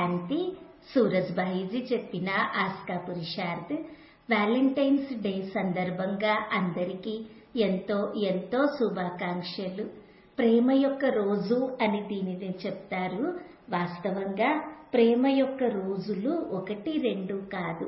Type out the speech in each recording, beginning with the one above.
శాంతి సూరజ్భాయిజీ చెప్పిన ఆస్కా పురుషార్థ్ Valentine's day సందర్భంగా అందరికీ ఎంతో ఎంతో శుభాకాంక్షలు. ప్రేమ యొక్క రోజు అని దీనిని చెప్తారు. వాస్తవంగా ప్రేమ యొక్క రోజులు 1-2 కాదు,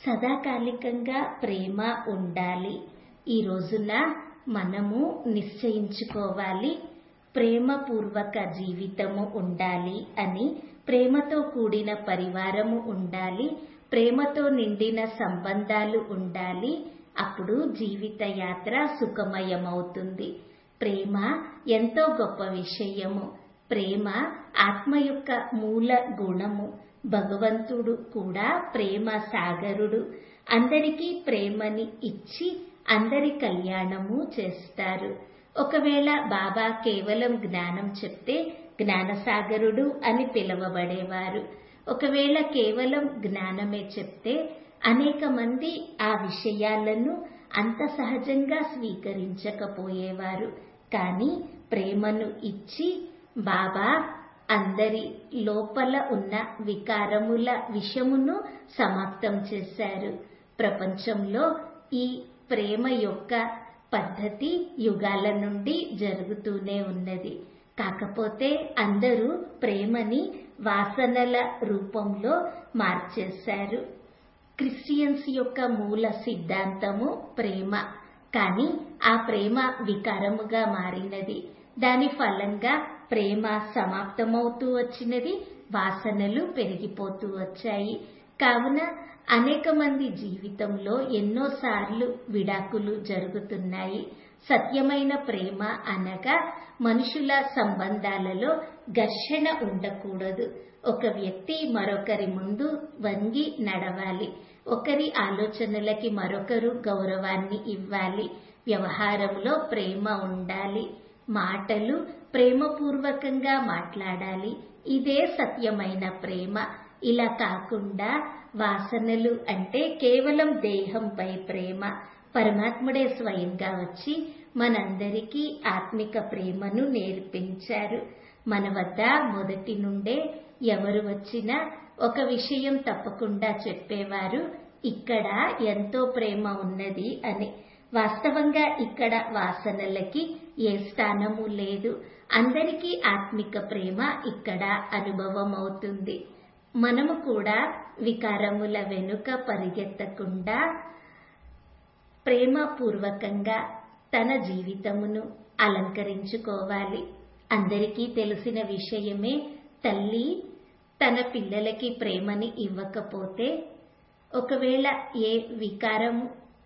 సదాకాలికంగా ప్రేమ ఉండాలి. ఈ రోజున మనము నిశ్చయించుకోవాలి, ప్రేమపూర్వక జీవితము ఉండాలి అని. ప్రేమతో కూడిన పరివారము ఉండాలి, ప్రేమతో నిండిన సంబంధాలు ఉండాలి. అప్పుడు జీవిత యాత్ర సుఖమయమవుతుంది. ప్రేమ ఎంతో గొప్ప విషయము. ప్రేమ ఆత్మ యొక్క మూల గుణము. భగవంతుడు కూడా ప్రేమ సాగరుడు. అందరికీ ప్రేమని ఇచ్చి అందరి కళ్యాణము చేస్తారు. ఒకవేళ బాబా కేవలం జ్ఞానం చెప్తే జ్ఞానసాగరుడు అని పిలువబడేవారు. ఒకవేళ కేవలం జ్ఞానమే చెప్తే అనేక మంది ఆ విషయాలను అంత సహజంగా స్వీకరించకపోయేవారు. కానీ ప్రేమను ఇచ్చి బాబా అందరి లోపల ఉన్న వికారముల విషమును సమాప్తం చేశారు. ప్రపంచంలో ఈ ప్రేమ యొక్క పద్ధతి యుగాల నుండి జరుగుతూనే ఉన్నది. కాకపోతే అందరూ ప్రేమని వాసనల రూపంలో మార్చేశారు. క్రిస్టియన్స్ యొక్క మూల సిద్ధాంతము ప్రేమ, కానీ ఆ ప్రేమ వికారముగా మారినది. దాని ఫలంగా ప్రేమ సమాప్తమవుతూ వచ్చినది, వాసనలు పెరిగిపోతూ వచ్చాయి. కావున అనేక మంది జీవితంలో ఎన్నోసార్లు విడాకులు జరుగుతున్నాయి. సత్యమైన ప్రేమ అనగా మనుషుల సంబంధాలలో ఘర్షణ ఉండకూడదు. ఒక వ్యక్తి మరొకరి ముందు వంగి నడవాలి. ఒకరి ఆలోచనలకి మరొకరు గౌరవాన్ని ఇవ్వాలి. వ్యవహారంలో ప్రేమ ఉండాలి. మాటలు ప్రేమపూర్వకంగా మాట్లాడాలి. ఇదే సత్యమైన ప్రేమ. ఇలా కాకుండా వాసనలు అంటే కేవలం దేహంపై ప్రేమ. పరమాత్ముడే స్వయంగా వచ్చి మనందరికీ ఆత్మిక ప్రేమను నేర్పించారు. మన వద్ద మొదటి నుండే ఎవరు వచ్చినా ఒక విషయం తప్పకుండా చెప్పేవారు, ఇక్కడ ఎంతో ప్రేమ ఉన్నది అని. వాస్తవంగా ఇక్కడ వాసనలకి ఏ స్థానము లేదు. అందరికీ ఆత్మిక ప్రేమ ఇక్కడ అనుభవం అవుతుంది. మనము కూడా వికారముల వెనుక పరిగెత్తకుండా ప్రేమపూర్వకంగా తన జీవితమును అలంకరించుకోవాలి. అందరికీ తెలిసిన విషయమే, తల్లి తన పిల్లలకి ప్రేమని ఇవ్వకపోతే, ఒకవేళ ఏ వికారము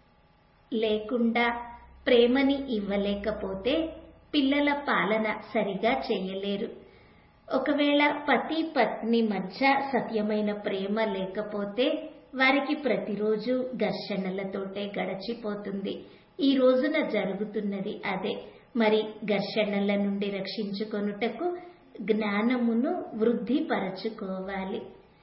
లేకుండా ప్రేమని ఇవ్వలేకపోతే పిల్లల పాలన సరిగా చేయలేరు. ఒకవేళ పతి పత్ని మధ్య సత్యమైన ప్రేమ లేకపోతే వారికి ప్రతిరోజు ఘర్షణలతోటే గడిచిపోతుంది. ఈ రోజున జరుగుతున్నది అదే. మరి ఘర్షణల నుండి రక్షించుకొనుటకు జ్ఞానమును వృద్ధిపరచుకోవాలి.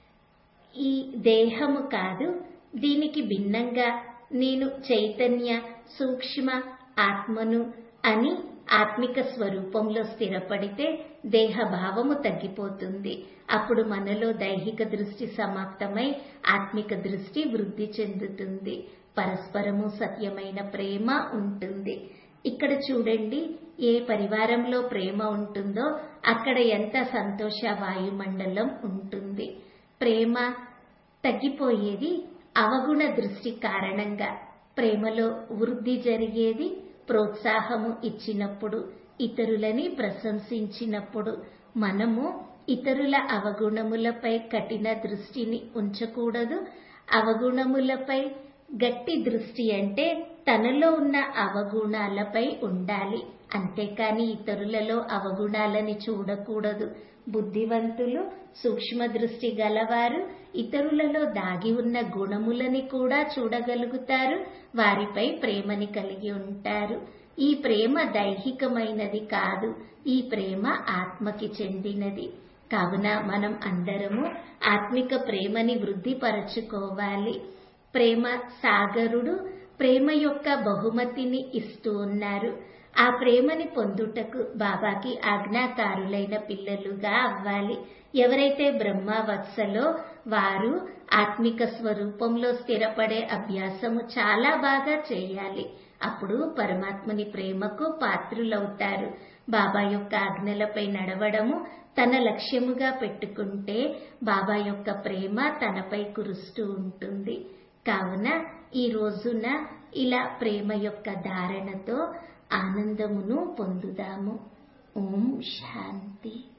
ఈ దేహము కాదు, దీనికి భిన్నంగా నేను చైతన్య సూక్ష్మ ఆత్మను అని ఆత్మిక స్వరూపంలో స్థిరపడితే దేహభావము తగ్గిపోతుంది. అప్పుడు మనలో దైహిక దృష్టి సమాప్తమై ఆత్మిక దృష్టి వృద్ధి చెందుతుంది. పరస్పరము సత్యమైన ప్రేమ ఉంటుంది. ఇక్కడ చూడండి, ఏ పరివారంలో ప్రేమ ఉంటుందో అక్కడ ఎంత సంతోష వాయుమండలం ఉంటుంది. ప్రేమ తగ్గిపోయేది అవగుణ దృష్టి కారణంగా. ప్రేమలో వృద్ధి జరిగేది ప్రోత్సాహము ఇచ్చినప్పుడు, ఇతరులని ప్రశంసించినప్పుడు. మనము ఇతరుల అవగుణములపై కఠిన దృష్టిని ఉంచకూడదు. అవగుణములపై గట్టి దృష్టి అంటే తనలో ఉన్న అవగుణాలపై ఉండాలి. అంతేకాని ఇతరులలో అవగుణాలని చూడకూడదు. బుద్ధివంతులు, సూక్ష్మ దృష్టి గలవారు ఇతరులలో దాగి ఉన్న గుణములని కూడా చూడగలుగుతారు. వారిపై ప్రేమని కలిగి ఉంటారు. ఈ ప్రేమ దైహికమైనది కాదు, ఈ ప్రేమ ఆత్మకి చెందినది. కావున మనం అందరము ఆత్మిక ప్రేమని వృద్ధిపరచుకోవాలి. ప్రేమ సాగరుడు ప్రేమ యొక్క బహుమతిని ఇస్తూ ఉన్నారు. ఆ ప్రేమని పొందుటకు బాబాకి ఆజ్ఞాకారులైన పిల్లలుగా అవ్వాలి. ఎవరైతే బ్రహ్మవత్సలో వారు ఆత్మిక స్వరూపంలో స్థిరపడే అభ్యాసము చాలా బాగా చేయాలి. అప్పుడు పరమాత్మని ప్రేమకు పాత్రులవుతారు. బాబా యొక్క ఆజ్ఞలపై నడవడము తన లక్ష్యముగా పెట్టుకుంటే బాబా యొక్క ప్రేమ తనపై కురుస్తూ ఉంటుంది. కావున ఈ రోజున ఇలా ప్రేమ యొక్క ధారణతో ఆనందమును పొందుదాము. ఓం శాంతి.